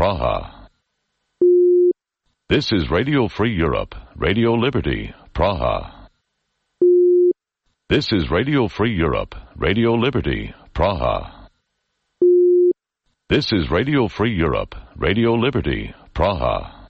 Praha. This is Radio Free Europe, Radio Liberty, Praha. This is Radio Free Europe, Radio Liberty, Praha. This is Radio Free Europe, Radio Liberty, Praha.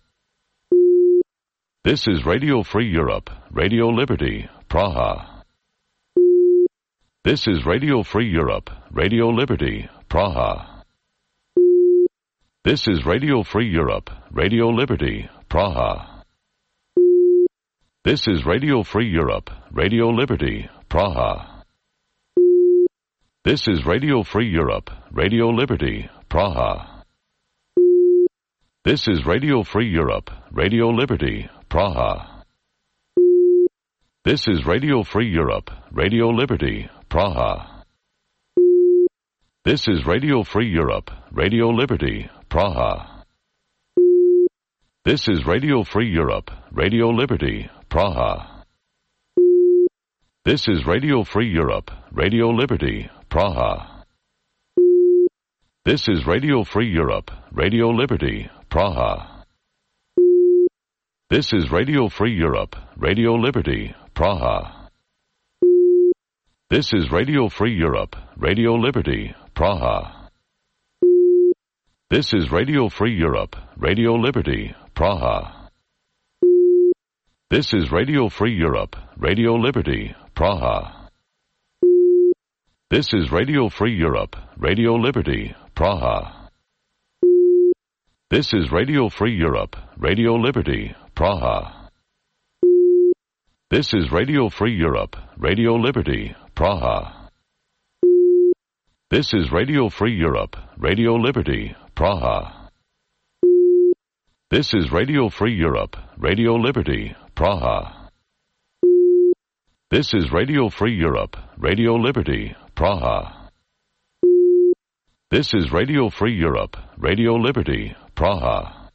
This is Radio Free Europe, Radio Liberty, Praha. This is Radio Free Europe, Radio Liberty, Praha. This is Radio Free Europe, Radio Liberty, Praha. This is Radio Free Europe, Radio Liberty, Praha. This is Radio Free Europe, Radio Liberty, Praha. This is Radio Free Europe, Radio Liberty, Praha. This is Radio Free Europe, Radio Liberty, Praha. This is Radio Free Europe, Radio Liberty, Praha. This is Radio Free Europe, Radio Liberty, Praha. This is Radio Free Europe, Radio Liberty, Praha. This is Radio Free Europe, Radio Liberty, Praha. This is Radio Free Europe, Radio Liberty, Praha. This is Radio Free Europe, Radio Liberty, Praha. This is Radio Free Europe, Radio Liberty, Praha. This is Radio Free Europe, Radio Liberty, Praha. This is Radio Free Europe, Radio Liberty, Praha. This is Radio Free Europe, Radio Liberty, Praha. This is Radio Free Europe, Radio Liberty, Praha. This is Radio Free Europe, Radio Liberty, Praha. This is Radio Free Europe, Radio Liberty, Praha. This is Radio Free Europe, Radio Liberty, Praha. This is Radio Free Europe, Radio Liberty, Praha.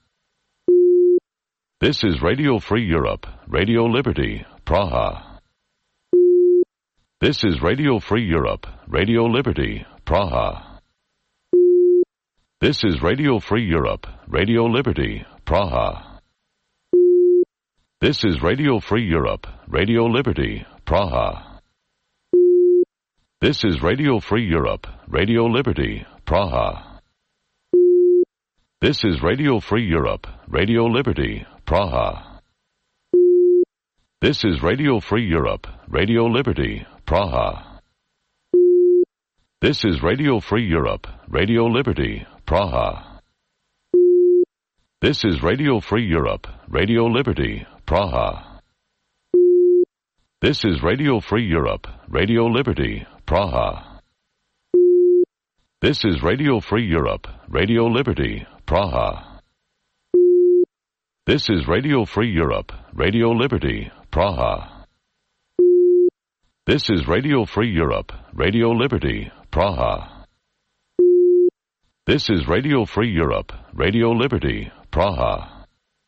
This is Radio Free Europe, Radio Liberty, Praha. This is Radio Free Europe, Radio Liberty, Praha. This is Radio Free Europe, Radio Liberty, Praha. This is Radio Free Europe, Radio Liberty, Praha. This is Radio Free Europe, Radio Liberty, Praha. This is Radio Free Europe, Radio Liberty, Praha. This is Radio Free Europe, Radio Liberty, Praha. This is Radio Free Europe, Radio Liberty, Praha. This is Radio Free Europe, Radio Liberty, Praha. This is Radio Free Europe, Radio Liberty, Praha. This is Radio Free Europe, Radio Liberty, Praha. This is Radio Free Europe, Radio Liberty, Praha. This is Radio Free Europe, Radio Liberty, Praha. This is Radio Free Europe, Radio Liberty, Praha.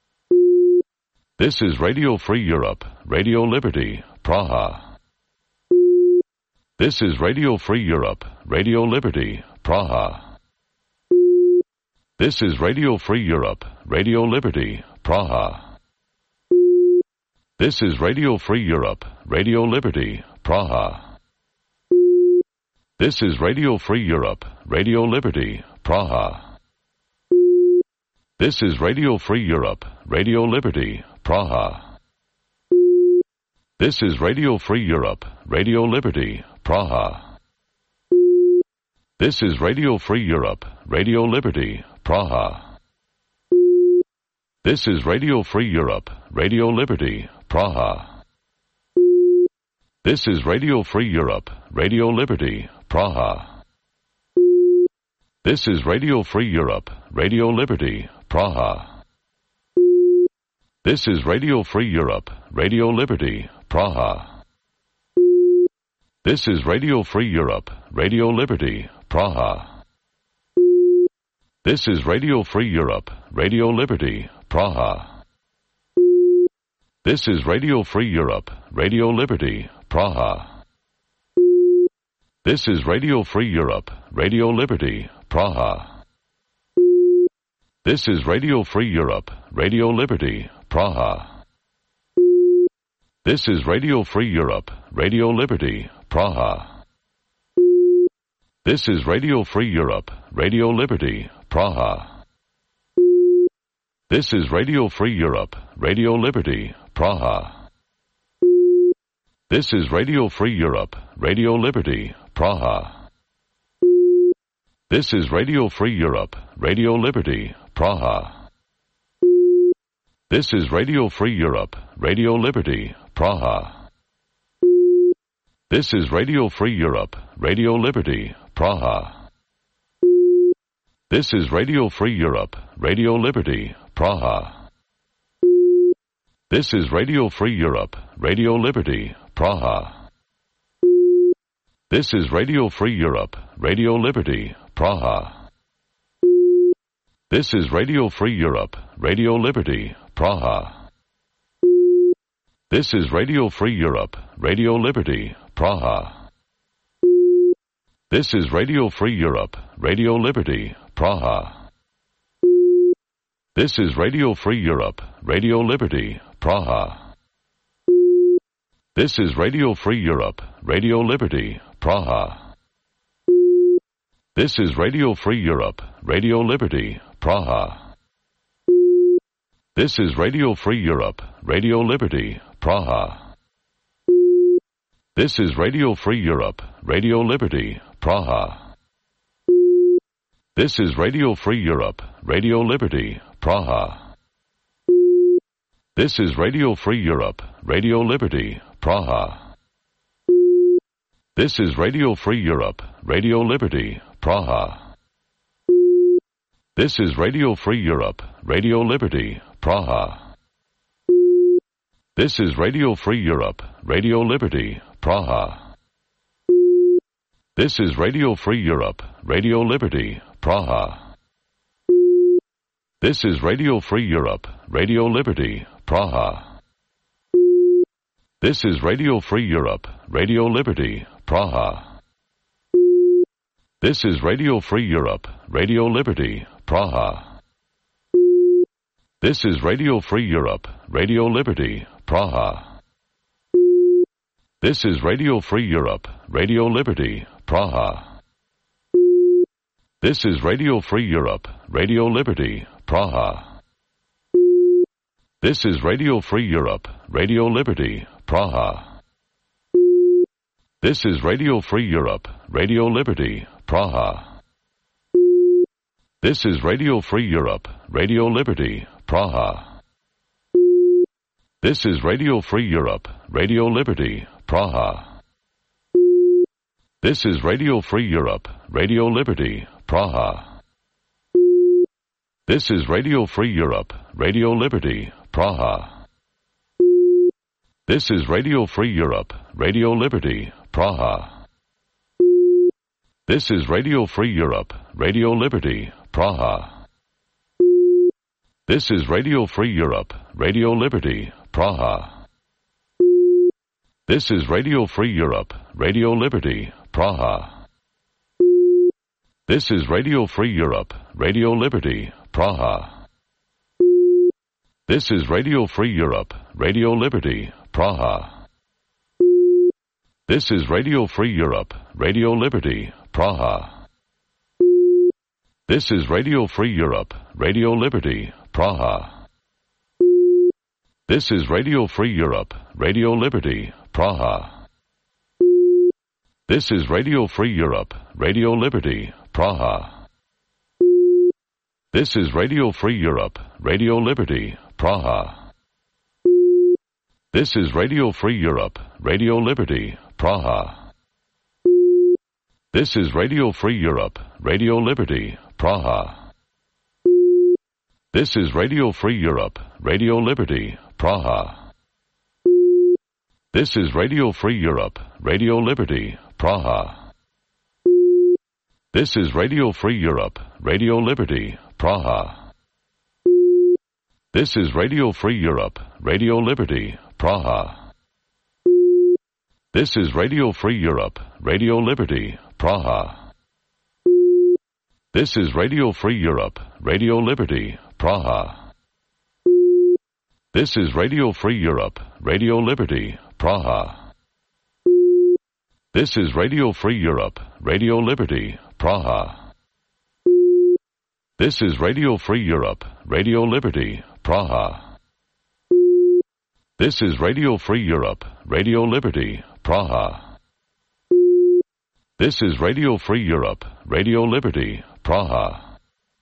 This is Radio Free Europe, Radio Liberty, Praha. This is Radio Free Europe, Radio Liberty, Praha. This is Radio Free Europe, Radio Liberty, Praha. This is Radio Free Europe, Radio Liberty, Praha. This is Radio Free Europe, Radio Liberty, Praha. This is Radio Free Europe, Radio Liberty, Praha. This is Radio Free Europe, Radio Liberty, Praha. This is Radio Free Europe, Radio Liberty, Praha. This is Radio Free Europe, Radio Liberty, Praha. This is Radio Free Europe, Radio Liberty, Praha. This is Radio Free Europe, Radio Liberty, Praha. This is Radio Free Europe, Radio Liberty, Praha. This is Radio Free Europe, Radio Liberty, Praha. This is Radio Free Europe, Radio Liberty, Praha. This is Radio Free Europe, Radio Liberty, Praha. This is Radio Free Europe, Radio Liberty, Praha. This is Radio Free Europe, Radio Liberty, Praha. This is Radio Free Europe, Radio Liberty, Praha. This is Radio Free Europe, Radio Liberty, Praha. This is Radio Free Europe, Radio Liberty, Praha. This is Radio Free Europe, Radio Liberty, Praha. This is Radio Free Europe, Radio Liberty, Praha. This is Radio Free Europe, Radio Liberty, Praha. This is Radio Free Europe, Radio Liberty, Praha. This is Radio Free Europe, Radio Liberty, Praha. This is Radio Free Europe, Radio Liberty, Praha. This is Radio Free Europe, Radio Liberty, Praha. This is Radio Free Europe, Radio Liberty, Praha. This is Radio Free Europe, Radio Liberty, Praha. This is Radio Free Europe, Radio Liberty, Praha. This is Radio Free Europe, Radio Liberty, Praha. This is Radio Free Europe, Radio Liberty, Praha. This is Radio Free Europe, Radio Liberty, Praha. This is Radio Free Europe, Radio Liberty, Praha. This is Radio Free Europe, Radio Liberty, Praha. This is Radio Free Europe, Radio Liberty, Praha. This is Radio Free Europe, Radio Liberty, Praha. This is Radio Free Europe, Radio Liberty, Praha. This is Radio Free Europe, Radio Liberty, Praha. This is Radio Free Europe, Radio Liberty, Praha. This is Radio Free Europe, Radio Liberty, Praha. This is Radio Free Europe, Radio Liberty, Praha. This is Radio Free Europe, Radio Liberty, Praha. This is Radio Free Europe, Radio Liberty, Praha. This is Radio Free Europe, Radio Liberty, Praha. This is Radio Free Europe, Radio Liberty, Praha. This is Radio Free Europe, Radio Liberty, Praha. This is Radio Free Europe, Radio Liberty, Praha. This is Radio Free Europe, Radio Liberty, Praha. This is Radio Free Europe, Radio Liberty, Praha. This is Radio Free Europe, Radio Liberty, Praha. This is Radio Free Europe, Radio Liberty, Praha. This is Radio Free Europe, Radio Liberty, Praha. This is Radio Free Europe, Radio Liberty, Praha. This is Radio Free Europe, Radio Liberty, Praha. This is Radio Free Europe, Radio Liberty, Praha. This is Radio Free Europe, Radio Liberty, Praha. This is Radio Free Europe, Radio Liberty, Praha. This is Radio Free Europe, Radio Liberty, Praha. This is Radio Free Europe, Radio Liberty, Praha. This is Radio Free Europe, Radio Liberty, Praha. This is Radio Free Europe, Radio Liberty, Praha. This is Radio Free Europe, Radio Liberty, Praha. This is Radio Free Europe, Radio Liberty, Praha. This is Radio Free Europe, Radio Liberty, Praha. This is Radio Free Europe, Radio Liberty, Praha. This is Radio Free Europe, Radio Liberty, Praha. This is Radio Free Europe, Radio Liberty, Praha. This is Radio Free Europe, Radio Liberty, Praha. This is Radio Free Europe, Radio Liberty, Praha. This is Radio Free Europe, Radio Liberty, Praha. This is Radio Free Europe, Radio Liberty, Praha. This is Radio Free Europe, Radio Liberty, Praha. This is Radio Free Europe, Radio Liberty, Praha. This is Radio Free Europe, Radio Liberty, Praha. This is Radio Free Europe, Radio Liberty, Praha. This is Radio Free Europe, Radio Liberty, Praha.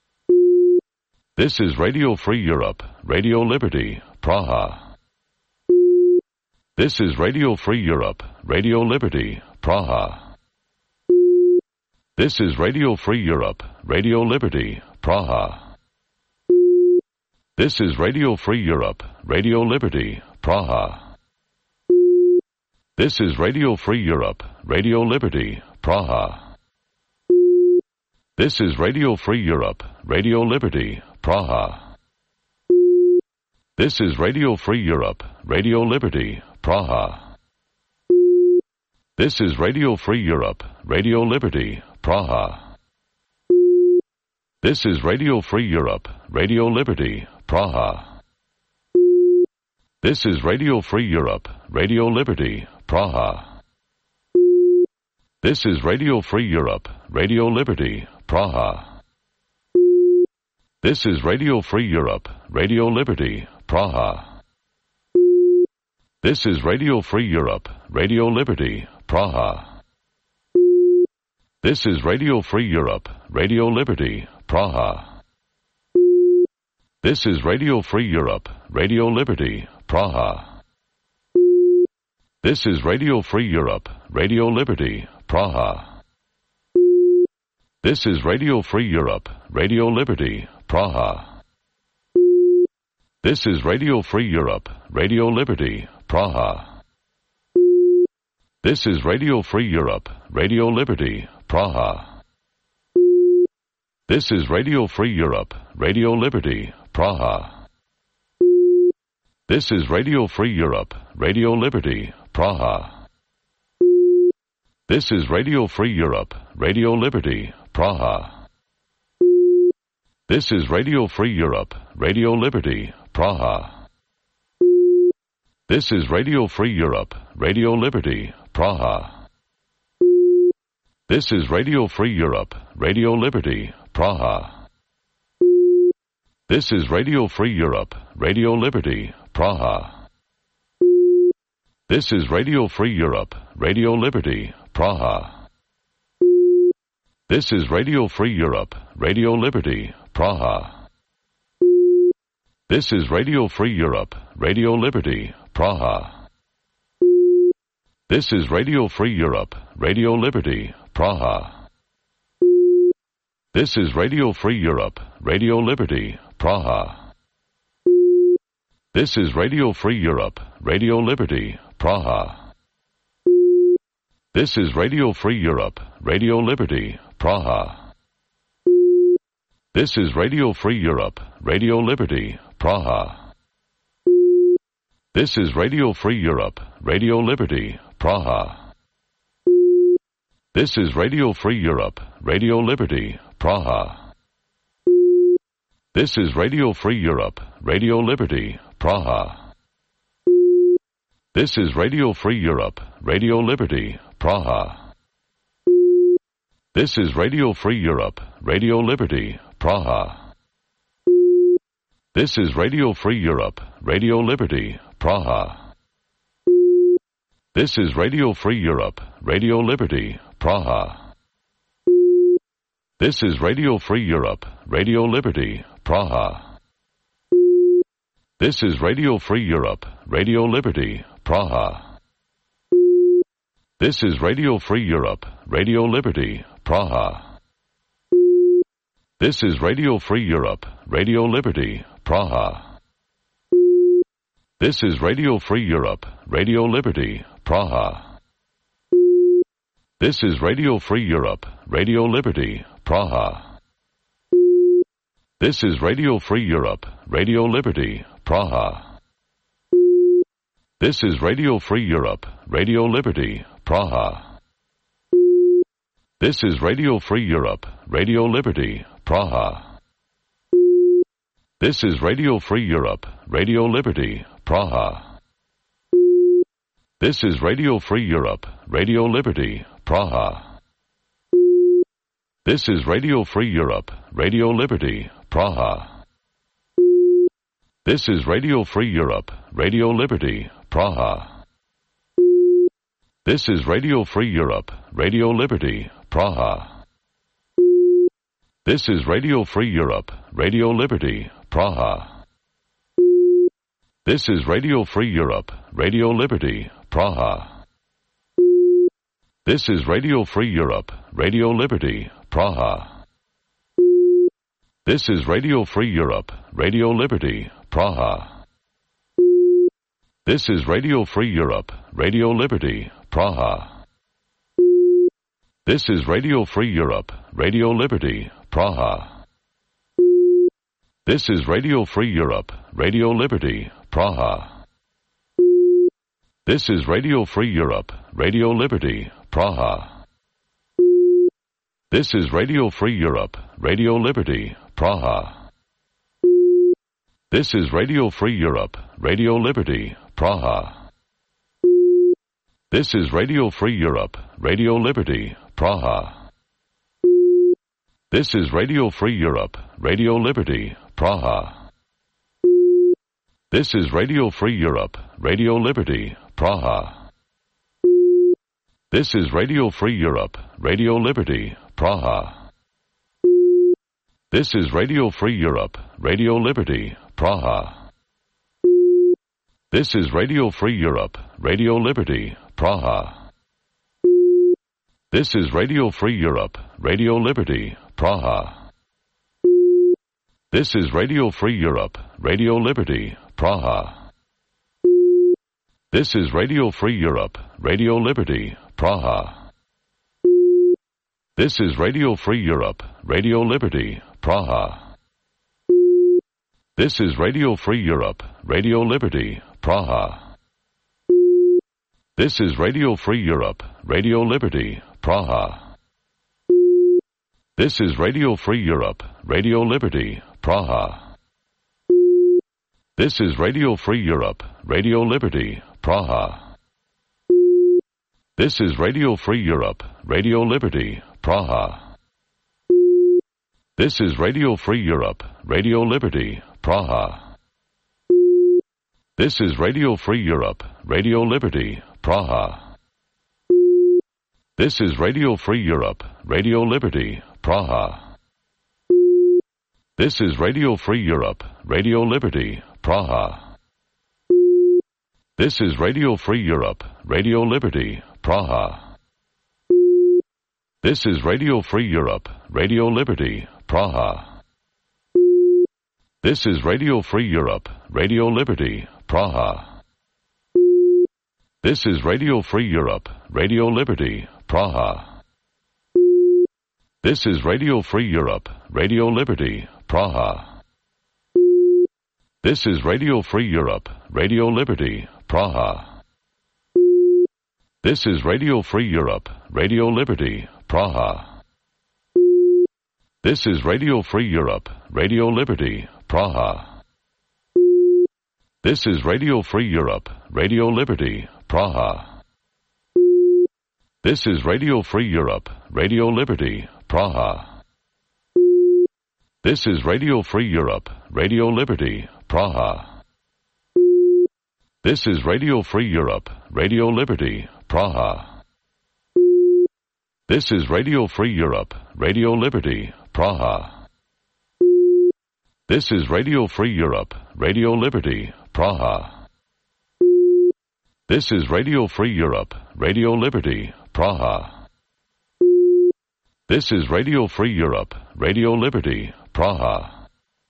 This is Radio Free Europe, Radio Liberty, Praha. This is Radio Free Europe, Radio Liberty, Praha. This is Radio Free Europe, Radio Liberty, Praha. This is Radio Free Europe, Radio Liberty, Praha. This is Radio Free Europe, Radio Liberty, Praha. This is Radio Free Europe, Radio Liberty, Praha. This is Radio Free Europe, Radio Liberty, Praha. This is Radio Free Europe, Radio Liberty, Praha. This is Radio Free Europe, Radio Liberty, Praha. This is Radio Free Europe, Radio Liberty, Praha. This is Radio Free Europe, Radio Liberty, Praha. This is Radio Free Europe, Radio Liberty, Praha. This is Radio Free Europe, Radio Liberty, Praha. This is Radio Free Europe, Radio Liberty, Praha. This is Radio Free Europe, Radio Liberty, Praha. This is Radio Free Europe, Radio Liberty, Praha. This is Radio Free Europe, Radio Liberty, Praha. This is Radio Free Europe, Radio Liberty, Praha. This is Radio Free Europe, Radio Liberty, Praha. This is Radio Free Europe, Radio Liberty, Praha. This is Radio Free Europe, Radio Liberty, Praha. This is Radio Free Europe, Radio Liberty, Praha. This is Radio Free Europe, Radio Liberty, Praha. This is Radio Free Europe, Radio Liberty, Praha. This is Radio Free Europe, Radio Liberty, Praha. This is Radio Free Europe, Radio Liberty, Praha. This is Radio Free Europe, Radio Liberty, Praha. This is Radio Free Europe, Radio Liberty, Praha. This is Radio Free Europe, Radio Liberty, Praha. This is Radio Free Europe, Radio Liberty, Praha. This is Radio Free Europe, Radio Liberty, Praha. This is Radio Free Europe, Radio Liberty, Praha. This is Radio Free Europe, Radio Liberty, Praha. This is Radio Free Europe, Radio Liberty, Praha. This is Radio Free Europe, Radio Liberty, Praha. This is Radio Free Europe, Radio Liberty, Praha. This is Radio Free Europe, Radio Liberty, Praha. This is Radio Free Europe, Radio Liberty, Praha. This is Radio Free Europe, Radio Liberty, Praha. This is Radio Free Europe, Radio Liberty, Praha. This is Radio Free Europe, Radio Liberty, Praha. This is Radio Free Europe, Radio Liberty, Praha. This is Radio Free Europe, Radio Liberty, Praha. This is Radio Free Europe, Radio Liberty, Praha. This is Radio Free Europe, Radio Liberty, Praha. This is Radio Free Europe, Radio Liberty, Praha. This is Radio Free Europe, Radio Liberty, Praha. This is Radio Free Europe, Radio Liberty, Praha. This is Radio Free Europe, Radio Liberty, Praha. This is Radio Free Europe, Radio Liberty, Praha. This is Radio Free Europe, Radio Liberty, Praha. This is Radio Free Europe, Radio Liberty, Praha. This is Radio Free Europe, Radio Liberty, Praha. This is Radio Free Europe, Radio Liberty, Praha. This is Radio Free Europe, Radio Liberty, Praha. This is Radio Free Europe, Radio Liberty, Praha. This is Radio Free Europe, Radio Liberty, Praha. This is Radio Free Europe, Radio Liberty, Praha. This is Radio Free Europe, Radio Liberty, Praha. This is Radio Free Europe, Radio Liberty, Praha. This is Radio Free Europe, Radio Liberty, Praha. This is Radio Free Europe, Radio Liberty, Praha. This is Radio Free Europe, Radio Liberty, Praha. This is Radio Free Europe, Radio Liberty, Praha. This is Radio Free Europe, Radio Liberty, Praha. This is Radio Free Europe, Radio Liberty, Praha. This is Radio Free Europe, Radio Liberty, Praha. This is Radio Free Europe, Radio Liberty, Praha. This is Radio Free Europe, Radio Liberty, Praha. This is Radio Free Europe, Radio Liberty, Praha. This is Radio Free Europe, Radio Liberty, Praha. This is Radio Free Europe, Radio Liberty, Praha. This is Radio Free Europe, Radio Liberty, Praha. This is Radio Free Europe, Radio Liberty, Praha. This is Radio Free Europe, Radio Liberty, Praha. This is Radio Free Europe, Radio Liberty, Praha. This is Radio Free Europe, Radio Liberty, Praha. This is Radio Free Europe, Radio Liberty, Praha. This is Radio Free Europe, Radio Liberty, Praha. This is Radio Free Europe, Radio Liberty, Praha. This is Radio Free Europe, Radio Liberty, Praha. This is Radio Free Europe, Radio Liberty, Praha. This is Radio Free Europe, Radio Liberty, Praha. This is Radio Free Europe, Radio Liberty, Praha. This is Radio Free Europe, Radio Liberty, Praha. This is Radio Free Europe, Radio Liberty, Praha. This is Radio Free Europe, Radio Liberty, Praha. This is Radio Free Europe, Radio Liberty, Praha. This is Radio Free Europe, Radio Liberty, Praha. This is Radio Free Europe, Radio Liberty, Praha. This is Radio Free Europe, Radio Liberty, Praha. This is Radio Free Europe, Radio Liberty, Praha. This is Radio Free Europe, Radio Liberty, Praha. This is Radio Free Europe, Radio Liberty, Praha. This is Radio Free Europe, Radio Liberty, Praha. This is Radio Free Europe, Radio Liberty, Praha. This is Radio Free Europe, Radio Liberty, Praha. This is Radio Free Europe, Radio Liberty, Praha. This is Radio Free Europe, Radio Liberty, Praha. This is Radio Free Europe, Radio Liberty, Praha.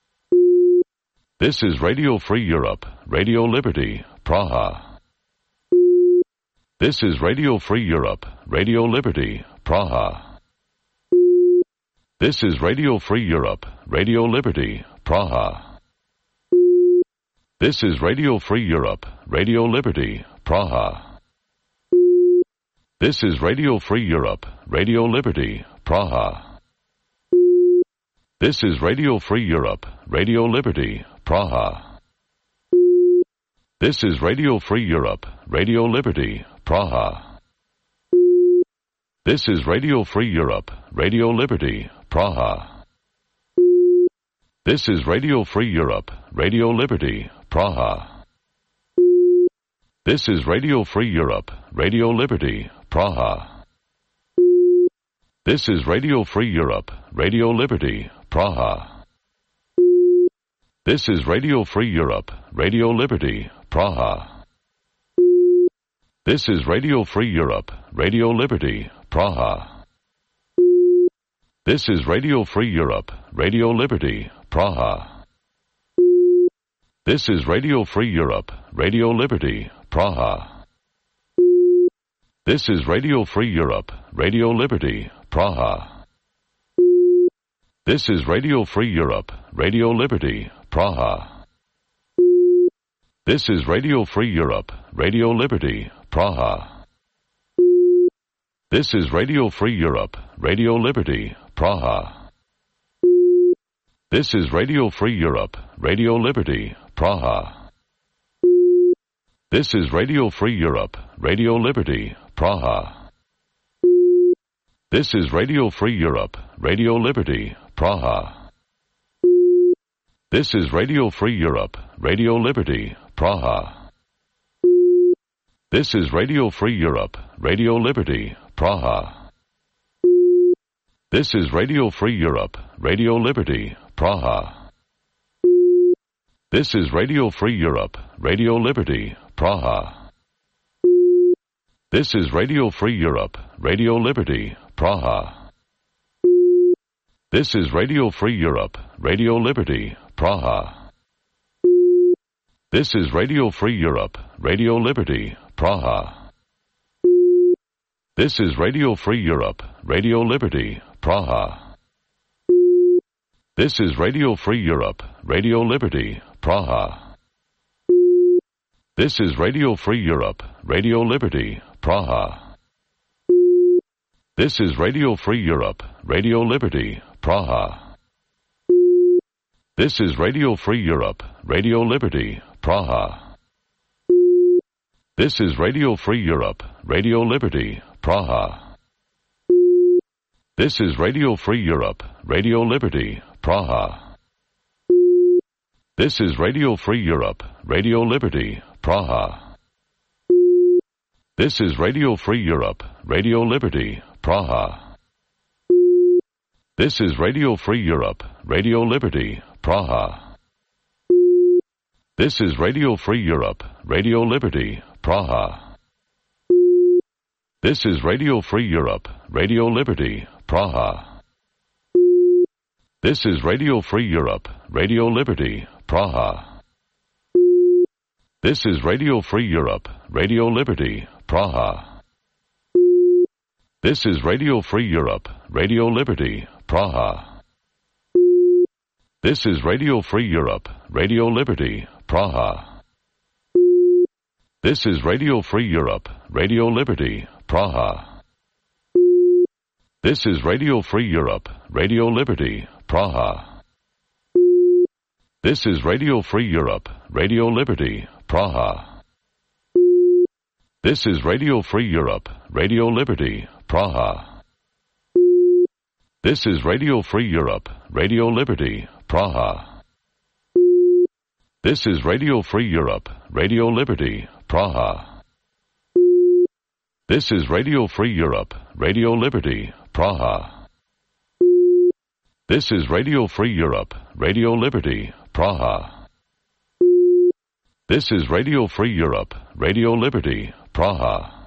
This is Radio Free Europe, Radio Liberty, Praha. This is Radio Free Europe, Radio Liberty, Praha. This is Radio Free Europe, Radio Liberty, Praha. This is Radio Free Europe, Radio Liberty, Praha. This is Radio Free Europe, Radio Liberty, Praha. This is Radio Free Europe, Radio Liberty, Praha. This is Radio Free Europe, Radio Liberty, Praha. This is Radio Free Europe, Radio Liberty, Praha. This is Radio Free Europe, Radio Liberty, Praha. This is Radio Free Europe, Radio Liberty, Praha. This is Radio Free Europe, Radio Liberty, Praha. This is Radio Free Europe, Radio Liberty, Praha. This is Radio Free Europe, Radio Liberty, Praha. This is Radio Free Europe, Radio Liberty, Praha. This is Radio Free Europe, Radio Liberty, Praha. This is Radio Free Europe, Radio Liberty, Praha. This is Radio Free Europe, Radio Liberty, Praha. This is Radio Free Europe, Radio Liberty, Praha. This is Radio Free Europe, Radio Liberty, Praha. This is Radio Free Europe, Radio Liberty, Praha. This is Radio Free Europe, Radio Liberty, Praha. This is Radio Free Europe, Radio Liberty, Praha. This is Radio Free Europe, Radio Liberty, Praha. This is Radio Free Europe, Radio Liberty, Praha. This is Radio Free Europe, Radio Liberty, Praha. This is Radio Free Europe, Radio Liberty, Praha. This is Radio Free Europe, Radio Liberty, Praha. This is Radio Free Europe, Radio Liberty, Praha. This is Radio Free Europe, Radio Liberty, Praha. This is Radio Free Europe, Radio Liberty, Praha. This is Radio Free Europe, Radio Liberty, Praha. This is Radio Free Europe, Radio Liberty, Praha. This is Radio Free Europe, Radio Liberty, Praha. This is Radio Free Europe, Radio Liberty, Praha. This is Radio Free Europe, Radio Liberty, Praha. This is Radio Free Europe, Radio Liberty, Praha. This is Radio Free Europe, Radio Liberty, Praha. This is Radio Free Europe, Radio Liberty, Praha. This is Radio Free Europe, Radio Liberty, Praha. This is Radio Free Europe, Radio Liberty, Praha. This is Radio Free Europe, Radio Liberty, Praha. This is Radio Free Europe, Radio Liberty, Praha. This is Radio Free Europe, Radio Liberty, Praha. This is Radio Free Europe, Radio Liberty, Praha. This is Radio Free Europe, Radio Liberty, Praha. This is Radio Free Europe, Radio Liberty, Praha. This is Radio Free Europe, Radio Liberty, Praha. This is Radio Free Europe, Radio Liberty, Praha. This is Radio Free Europe, Radio Liberty, Praha. This is Radio Free Europe, Radio Liberty, Praha. This is Radio Free Europe, Radio Liberty, Praha. This is Radio Free Europe, Radio Liberty, Praha. This is Radio Free Europe, Radio Liberty, Praha. This is Radio Free Europe, Radio Liberty, Praha.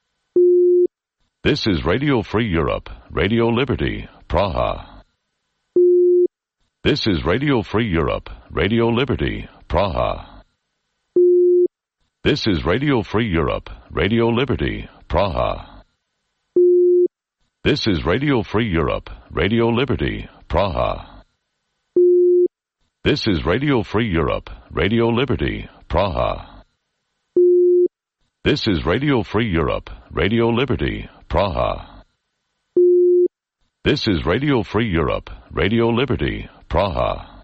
This is Radio Free Europe, Radio Liberty, Praha. This is Radio Free Europe, Radio Liberty, Praha. This is Radio Free Europe, Radio Liberty, Praha. This is Radio Free Europe, Radio Liberty, Praha. This is Radio Free Europe, Radio Liberty, Praha. This is Radio Free Europe, Radio Liberty, Praha. This is Radio Free Europe, Radio Liberty, Praha.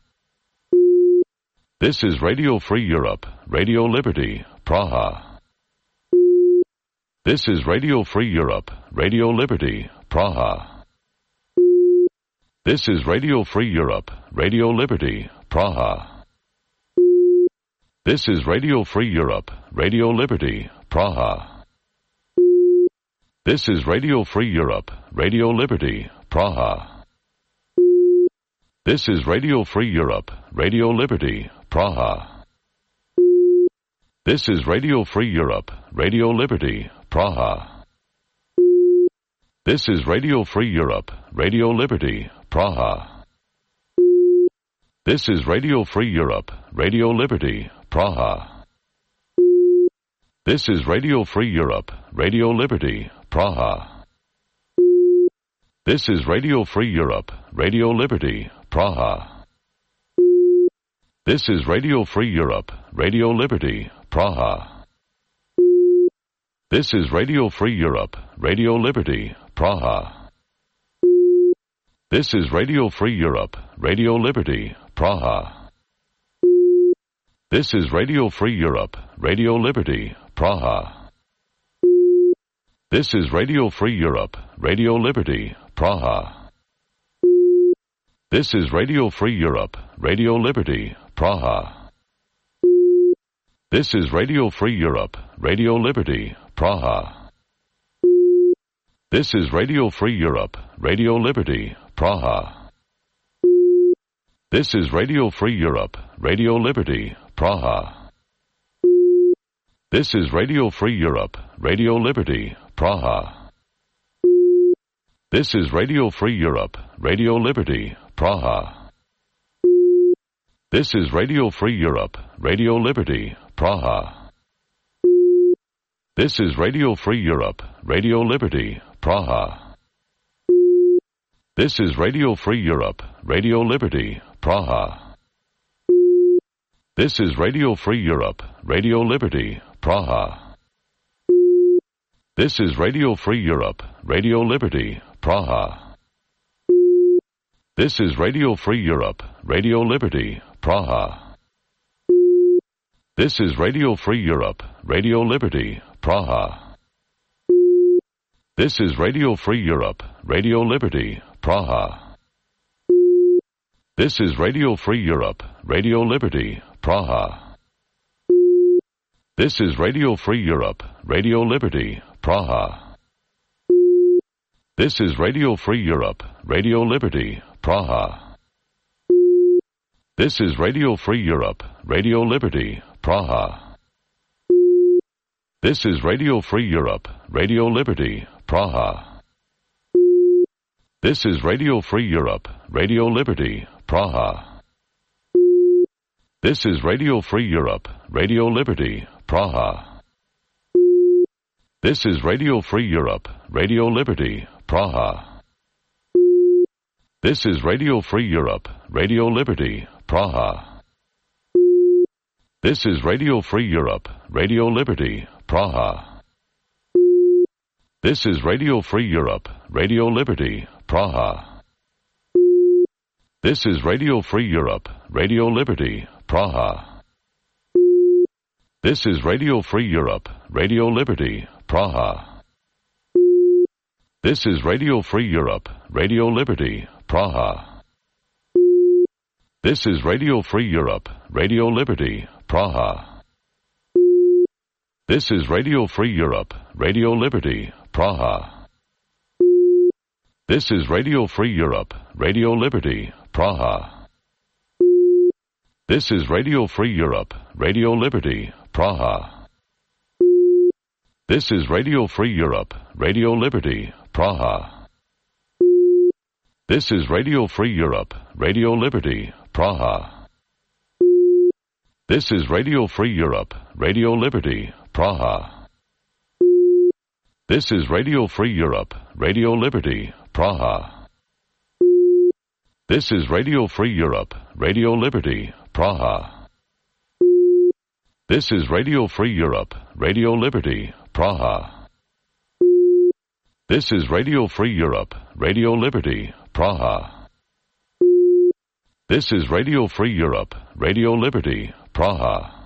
This is Radio Free Europe, Radio Liberty, Praha. This is Radio Free Europe, Radio Liberty, Praha. This is Radio Free Europe, Radio Liberty, Praha. This is Radio Free Europe, Radio Liberty, Praha. This is Radio Free Europe, Radio Liberty, Praha. This is Radio Free Europe, Radio Liberty, Praha. This is Radio Free Europe, Radio Liberty, Praha. This is Radio Free Europe, Radio Liberty, Praha. This is Radio Free Europe, Radio Liberty, Praha. This is Radio Free Europe, Radio Liberty, Praha. This is Radio Free Europe, Radio Liberty, Praha. This is Radio Free Europe, Radio Liberty, Praha. This is Radio Free Europe, Radio Liberty, Praha. This is Radio Free Europe, Radio Liberty, Praha. This is Radio Free Europe, Radio Liberty, Praha. This is Radio Free Europe, Radio Liberty, Praha. This is Radio Free Europe, Radio Liberty, Praha. This is Radio Free Europe, Radio Liberty, Praha. This is Radio Free Europe, Radio Liberty, Praha. This is Radio Free Europe, Radio Liberty, Praha. This is Radio Free Europe, Radio Liberty, Praha. This is Radio Free Europe, Radio Liberty, Praha. This is Radio Free Europe, Radio Liberty, Praha. This is Radio Free Europe, Radio Liberty, Praha. This is Radio Free Europe, Radio Liberty, Praha. This is Radio Free Europe, Radio Liberty, Praha. This is Radio Free Europe, Radio Liberty, Praha. This is Radio Free Europe, Radio Liberty, Praha. This is Radio Free Europe, Radio Liberty, Praha. This is Radio Free Europe, Radio Liberty, Praha. This is Radio Free Europe, Radio Liberty, Praha. This is Radio Free Europe, Radio Liberty, Praha. This is Radio Free Europe, Radio Liberty, Praha. This is Radio Free Europe, Radio Liberty, Praha. This is Radio Free Europe, Radio Liberty, Praha. This is Radio Free Europe, Radio Liberty, Praha. This is Radio Free Europe, Radio Liberty, Praha. This is Radio Free Europe, Radio Liberty, Praha. This is Radio Free Europe, Radio Liberty, Praha. This is Radio Free Europe, Radio Liberty, Praha. This is Radio Free Europe, Radio Liberty, Praha. This is Radio Free Europe, Radio Liberty, Praha. This is Radio Free Europe, Radio Liberty, Praha. This is Radio Free Europe, Radio Liberty, Praha. This is Radio Free Europe, Radio Liberty, Praha. This is Radio Free Europe, Radio Liberty, Praha. This is Radio Free Europe, Radio Liberty, Praha. This is Radio Free Europe, Radio Liberty, Praha. This is Radio Free Europe, Radio Liberty, Praha. This is Radio Free Europe, Radio Liberty, Praha. This is Radio Free Europe, Radio Liberty, Praha. This is Radio Free Europe, Radio Liberty, Praha. This is Radio Free Europe, Radio Liberty, Praha. This is Radio Free Europe, Radio Liberty, Praha. This is Radio Free Europe, Radio Liberty, Praha. This is Radio Free Europe, Radio Liberty, Praha.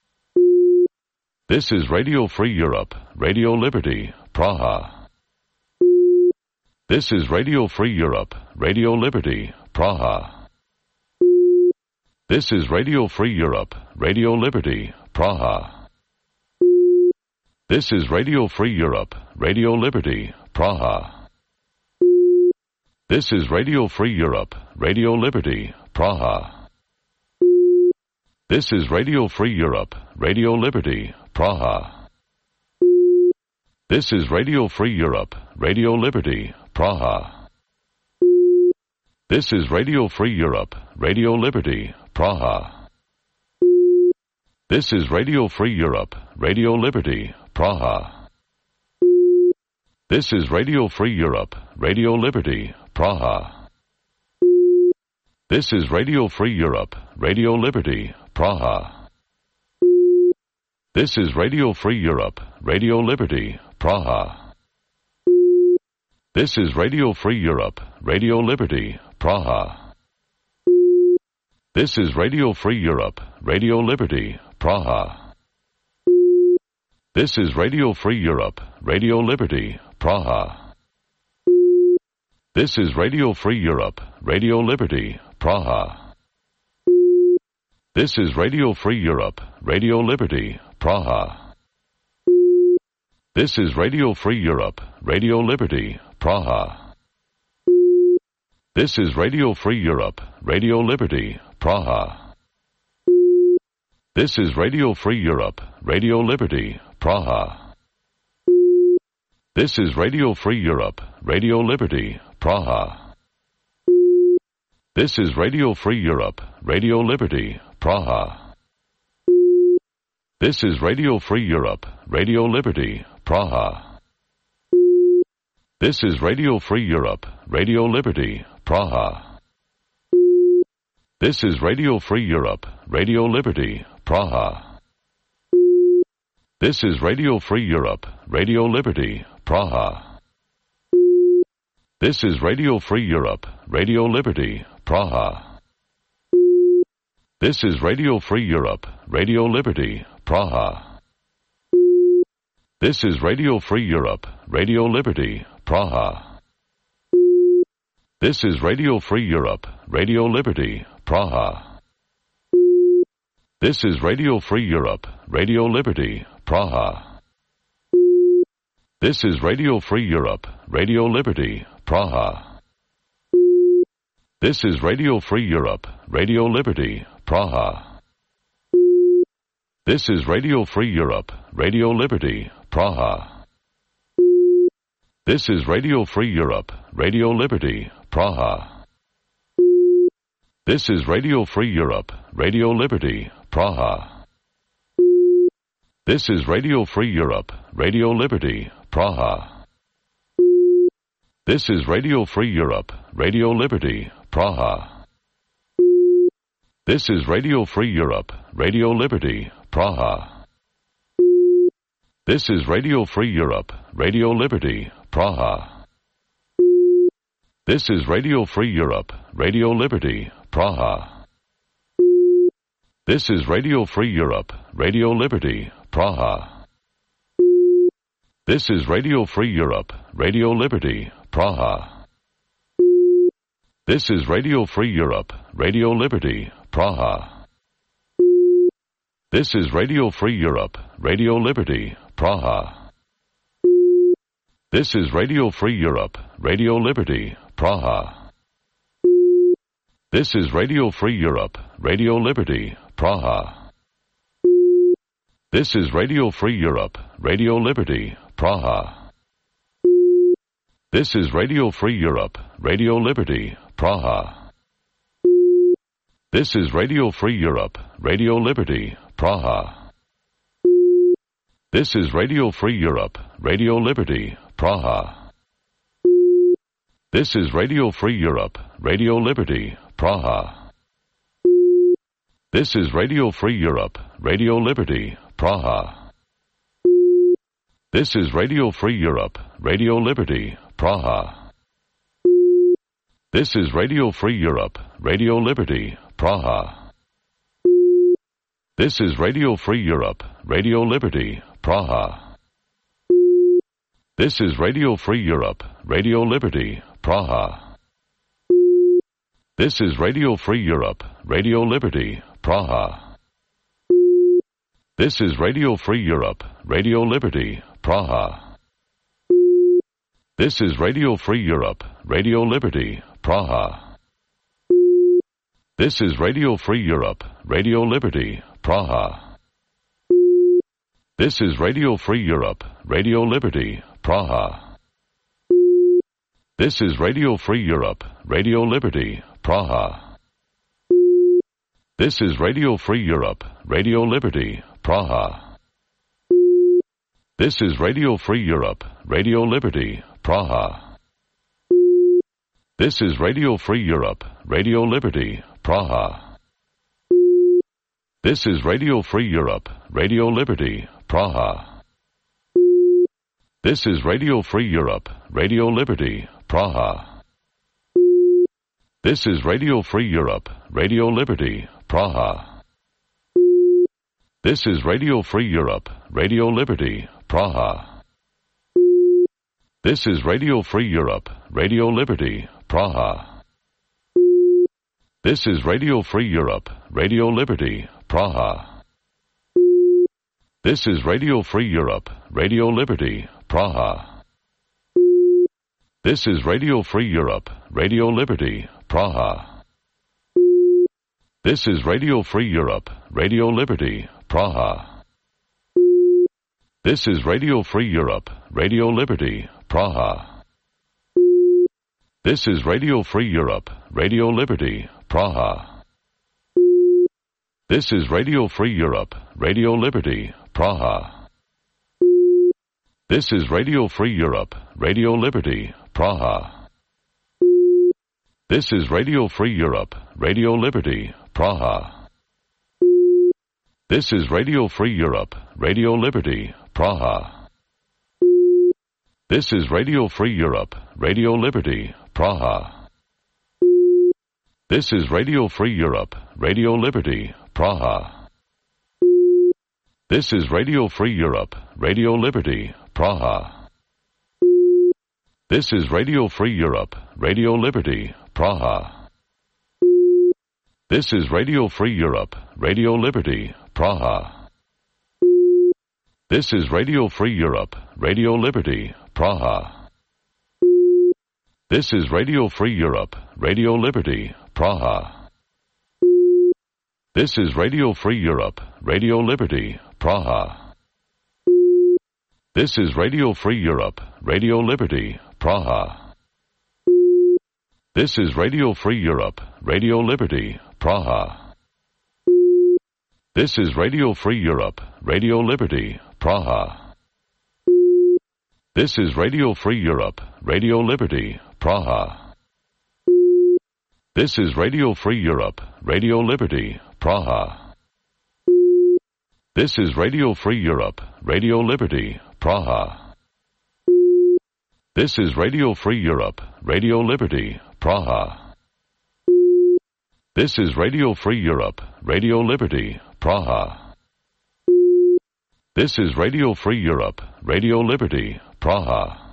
This is Radio Free Europe, Radio Liberty, Praha. This is Radio Free Europe, Radio Liberty, Praha. This is Radio Free Europe, Radio Liberty, Praha. This is Radio Free Europe, Radio Liberty, Praha. This is Radio Free Europe, Radio Liberty, Praha. This is Radio Free Europe, Radio Liberty, Praha. This is Radio Free Europe, Radio Liberty, Praha. This is Radio Free Europe, Radio Liberty, Praha. This is Radio Free Europe, Radio Liberty, Praha. This is Radio Free Europe, Radio Liberty, Praha. This is Radio Free Europe, Radio Liberty, Praha. This is Radio Free Europe, Radio Liberty, Praha. This is Radio Free Europe, Radio Liberty, Praha. This is Radio Free Europe, Radio Liberty, Praha. This is Radio Free Europe, Radio Liberty, Praha. This is Radio Free Europe, Radio Liberty, Praha. This is Radio Free Europe, Radio Liberty, Praha. This is Radio Free Europe, Radio Liberty, Praha. This is Radio Free Europe, Radio Liberty, Praha. This is Radio Free Europe, Radio Liberty, Praha. This is Radio Free Europe, Radio Liberty, Praha. This is Radio Free Europe, Radio Liberty, Praha. This is Radio Free Europe, Radio Liberty, Praha. This is Radio Free Europe, Radio Liberty, Praha. This is Radio Free Europe, Radio Liberty, Praha. This is Radio Free Europe, Radio Liberty, Praha. This is Radio Free Europe, Radio Liberty, Praha. This is Radio Free Europe, Radio Liberty, Praha. This is Radio Free Europe, Radio Liberty, Praha. This is Radio Free Europe, Radio Liberty, Praha. This is Radio Free Europe, Radio Liberty, Praha. This is Radio Free Europe, Radio Liberty, Praha. This is Radio Free Europe, Radio Liberty, Praha. This is Radio Free Europe, Radio Liberty, Praha. This is Radio Free Europe, Radio Liberty, Praha. This is Radio Free Europe, Radio Liberty, Praha. This is Radio Free Europe, Radio Liberty, Praha. This is Radio Free Europe, Radio Liberty, Praha. This is Radio Free Europe, Radio Liberty, Praha. This is Radio Free Europe, Radio Liberty, Praha. This is Radio Free Europe, Radio Liberty, Praha. This is Radio Free Europe, Radio Liberty, Praha. This is Radio Free Europe, Radio Liberty, Praha. This is Radio Free Europe, Radio Liberty, Praha. This is Radio Free Europe, Radio Liberty, Praha. This is Radio Free Europe, Radio Liberty, Praha. This is Radio Free Europe, Radio Liberty, Praha. This is Radio Free Europe, Radio Liberty, Praha. This is Radio Free Europe, Radio Liberty, Praha. This is Radio Free Europe, Radio Liberty, Praha. This is Radio Free Europe, Radio Liberty, Praha. This is Radio Free Europe, Radio Liberty, Praha. This is Radio Free Europe, Radio Liberty, Praha. This is Radio Free Europe, Radio Liberty, Praha. This is Radio Free Europe, Radio Liberty, Praha. This is Radio Free Europe, Radio Liberty, Praha. This is Radio Free Europe, Radio Liberty, Praha. This is Radio Free Europe, Radio Liberty, Praha. This is Radio Free Europe, Radio Liberty, Praha. This is Radio Free Europe, Radio Liberty, Praha. This is Radio Free Europe, Radio Liberty, Praha. This is Radio Free Europe, Radio Liberty, Praha. This is Radio Free Europe, Radio Liberty, Praha. This is Radio Free Europe, Radio Liberty, Praha. This is Radio Free Europe, Radio Liberty, Praha. This is Radio Free Europe, Radio Liberty, Praha. This is Radio Free Europe, Radio Liberty, Praha. This is Radio Free Europe, Radio Liberty, Praha. This is Radio Free Europe, Radio Liberty, Praha. This is Radio Free Europe, Radio Liberty, Praha. This is Radio Free Europe, Radio Liberty, Praha. This is Radio Free Europe, Radio Liberty, Praha. This is Radio Free Europe, Radio Liberty, Praha. This is Radio Free Europe, Radio Liberty, Praha. This is Radio Free Europe, Radio Liberty, Praha. This is Radio Free Europe, Radio Liberty, Praha. This is Radio Free Europe, Radio Liberty, Praha. This is Radio Free Europe, Radio Liberty, Praha. This is Radio Free Europe, Radio Liberty, Praha. This is Radio Free Europe, Radio Liberty, Praha. This is Radio Free Europe, Radio Liberty, Praha. This is Radio Free Europe, Radio Liberty, Praha. This is Radio Free Europe, Radio Liberty, Praha. This is Radio Free Europe, Radio Liberty, Praha. This is Radio Free Europe, Radio Liberty, Praha. This is Radio Free Europe, Radio Liberty, Praha. This is Radio Free Europe, Radio Liberty, Praha. This is Radio Free Europe, Radio Liberty, Praha. This is Radio Free Europe, Radio Liberty, Praha. This is Radio Free Europe, Radio Liberty, Praha. This is Radio Free Europe, Radio Liberty, Praha. This is Radio Free Europe, Radio Liberty, Praha. This is Radio Free Europe, Radio Liberty, Praha. This is Radio Free Europe, Radio Liberty, Praha. This is Radio Free Europe, Radio Liberty, Praha. This is Radio Free Europe, Radio Liberty, Praha. This is Radio Free Europe, Radio Liberty, Praha. This is Radio Free Europe, Radio Liberty, Praha.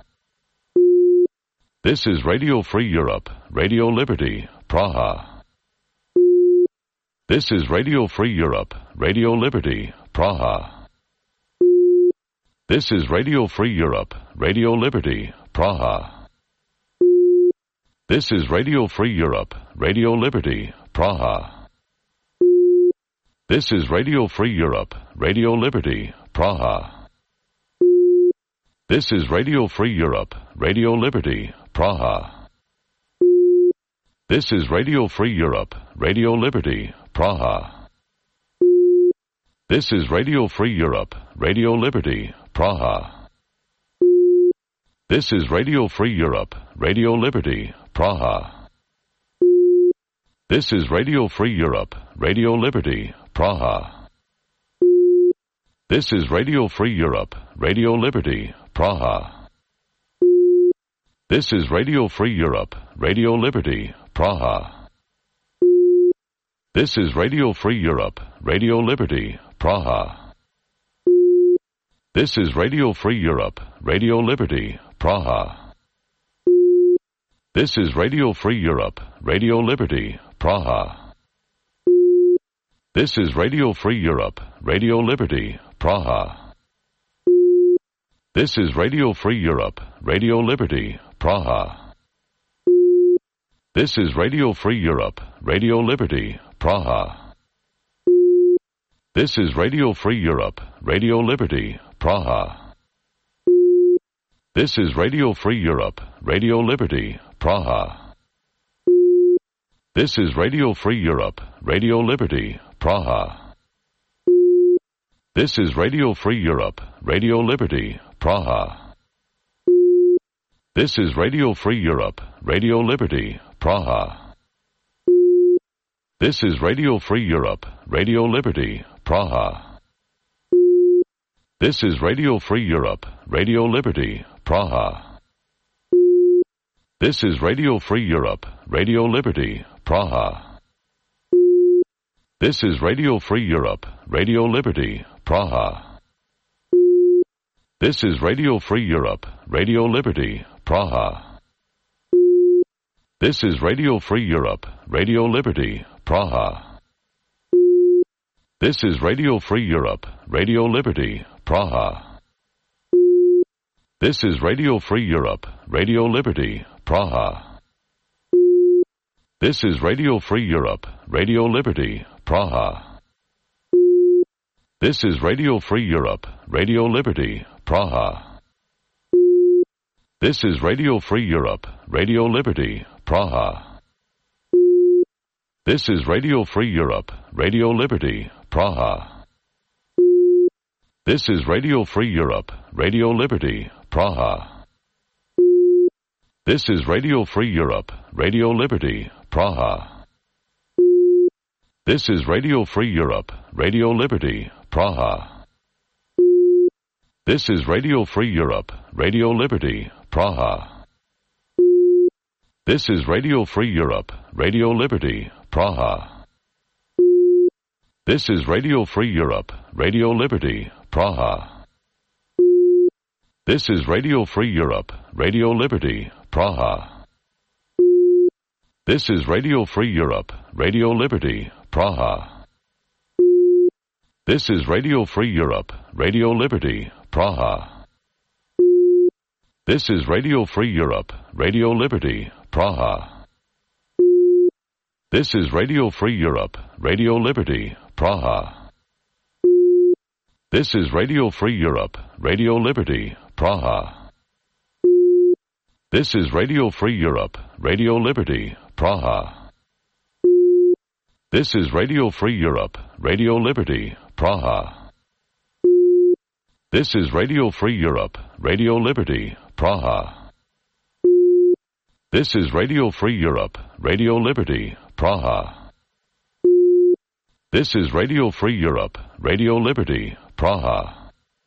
This is Radio Free Europe, Radio Liberty, Praha. This is Radio Free Europe, Radio Liberty, Praha. This is Radio Free Europe, Radio Liberty, Praha. This is Radio Free Europe, Radio Liberty, Praha. This is Radio Free Europe, Radio Liberty, Praha. This is Radio Free Europe, Radio Liberty, Praha. This is Radio Free Europe, Radio Liberty, Praha. This is Radio Free Europe, Radio Liberty, Praha. This is Radio Free Europe, Radio Liberty, Praha. This is Radio Free Europe, Radio Liberty, Praha. This is Radio Free Europe, Radio Liberty, Praha. This is Radio Free Europe, Radio Liberty, Praha. This is Radio Free Europe, Radio Liberty, Praha. This is Radio Free Europe, Radio Liberty, Praha. This is Radio Free Europe, Radio Liberty, Praha. This is Radio Free Europe, Radio Liberty, Praha. This is Radio Free Europe, Radio Liberty, Praha. This is Radio Free Europe, Radio Liberty, Praha. This is Radio Free Europe, Radio Liberty, Praha. This is Radio Free Europe, Radio Liberty, Praha. This is Radio Free Europe, Radio Liberty, Praha. This is Radio Free Europe, Radio Liberty, Praha. This is Radio Free Europe, Radio Liberty, Praha. This is Radio Free Europe, Radio Liberty, Praha. This is Radio Free Europe, Radio Liberty, Praha. This is Radio Free Europe, Radio Liberty, Praha. This is Radio Free Europe, Radio Liberty, Praha. This is Radio Free Europe, Radio Liberty, Praha. This is Radio Free Europe, Radio Liberty, Praha. This is Radio Free Europe, Radio Liberty, Praha. This is Radio Free Europe, Radio Liberty, Praha. This is Radio Free Europe, Radio Liberty, Praha. This is Radio Free Europe, Radio Liberty, Praha. This is Radio Free Europe, Radio Liberty, Praha. This is Radio Free Europe, Radio Liberty, Praha. This is Radio Free Europe, Radio Liberty, Praha. This is Radio Free Europe, Radio Liberty, Praha. This is Radio Free Europe, Radio Liberty, Praha. This is Radio Free Europe, Radio Liberty, Praha. This is Radio Free Europe, Radio Liberty, Praha. This is Radio Free Europe, Radio Liberty, Praha. This is Radio Free Europe, Radio Liberty, Praha. This is Radio Free Europe, Radio Liberty, Praha. This is Radio Free Europe, Radio Liberty, Praha. This is Radio Free Europe, Radio Liberty, Praha. This is Radio Free Europe, Radio Liberty, Praha. This is Radio Free Europe, Radio Liberty, Praha. This is Radio Free Europe, Radio Liberty, Praha. This is Radio Free Europe, Radio Liberty, Praha. This is Radio Free Europe, Radio Liberty, Praha. This is Radio Free Europe, Radio Liberty, Praha. This is Radio Free Europe, Radio Liberty, Praha.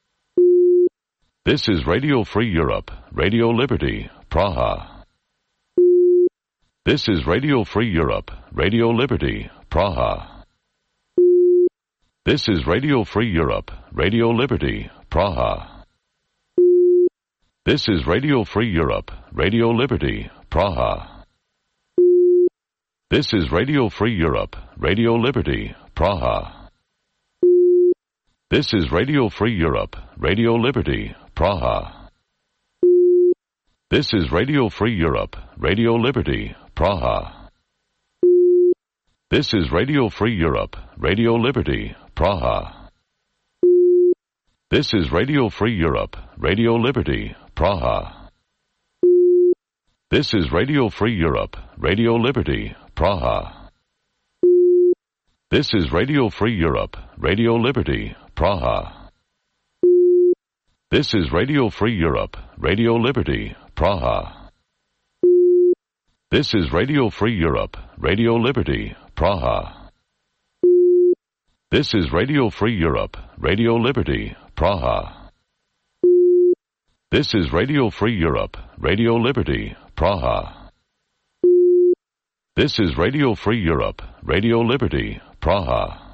This is Radio Free Europe, Radio Liberty, Praha. This is Radio Free Europe, Radio Liberty, Praha. This is Radio Free Europe, Radio Liberty, Praha. This is Radio Free Europe, Radio Liberty, Praha. This is Radio Free Europe, Radio Liberty, Praha. This is Radio Free Europe, Radio Liberty, Praha. This is Radio Free Europe, Radio Liberty, Praha. This is Radio Free Europe, Radio Liberty, Praha. This is Radio Free Europe, Radio Liberty, Praha. This is Radio Free Europe, Radio Liberty, Praha. This is Radio Free Europe, Radio Liberty, Praha. This is Radio Free Europe, Radio Liberty, Praha. This is Radio Free Europe, Radio Liberty, Praha. This is Radio Free Europe, Radio Liberty, Praha. This is Radio Free Europe, Radio Liberty, Praha. This is Radio Free Europe, Radio Liberty, Praha.